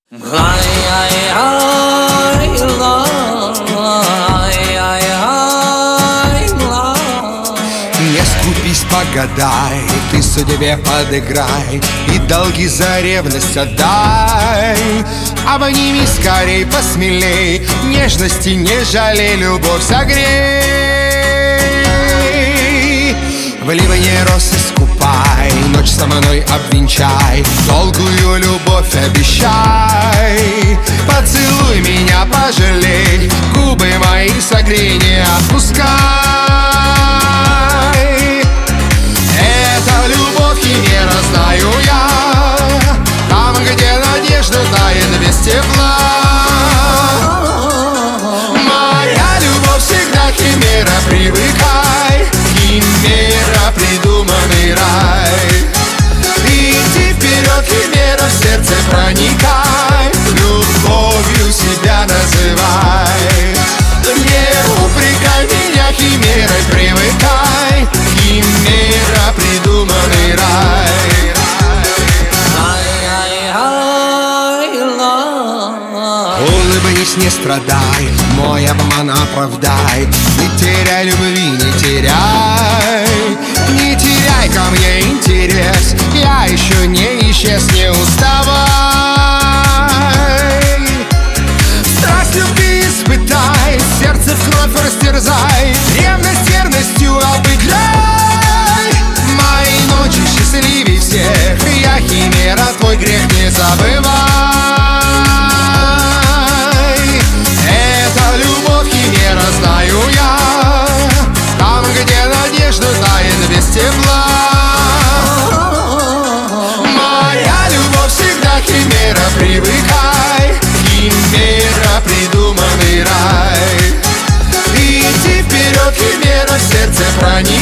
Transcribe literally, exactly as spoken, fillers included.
Не скупись, погадай, ты судьбе подыграй и долги за ревность отдай. Обними скорей, посмелей, нежности не жалей, любовь согрей. В ливне роз искупай, ночь со мной обвенчай, долгую любовь обещай. Поцелуй меня, пожалей, губы мои согрей, не отпускай. Это любовь, химера, знаю я, там, где надежда тает без тепла. Моя любовь всегда химера, привыкай, химера, придуманный рай. Иди вперед, химера, в сердце проникай, любовью себя называй. Не упрекай меня, химерой, привыкай, химера, придуманный рай. Улыбнись, не страдай, мой обман оправдай, не теряй любви, не теряй. Не теряй ко мне интерес, я еще не исчез, не уставай. Страсть любви испытай, сердце в кровь растерзай, ревность верностью обыграй. Мои ночи счастливей всех, я химера, твой грех не забывай. Это любовь, химера, знаю я, там, где надежда тает без тепла. Моя любовь всегда химера, привыкай, химера, придуманный рай. Иди вперед, химера, в сердце проникай.